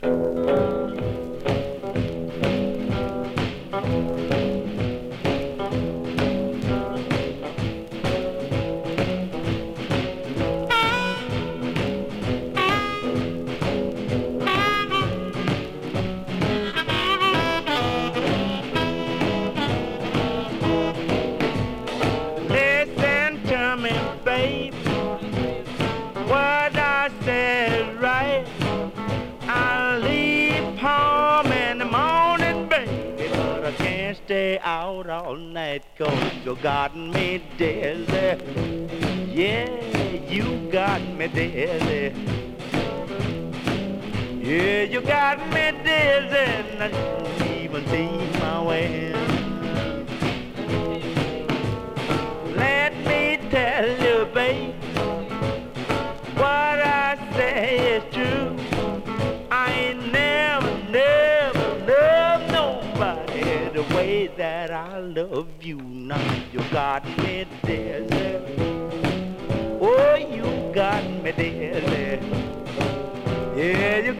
Listen to me, babe. What I said is right. I'll leave home in the morning, baby, but I can't stay out all night 'cause you got me dizzy. Yeah, you got me dizzy. Yeah, you got me dizzy, and I don't even see my way. Let me tell you, babe, what I say is true. I ain't never loved nobody the way that I love you. Now you got me dizzy. Oh, you got me dizzy. Yeah,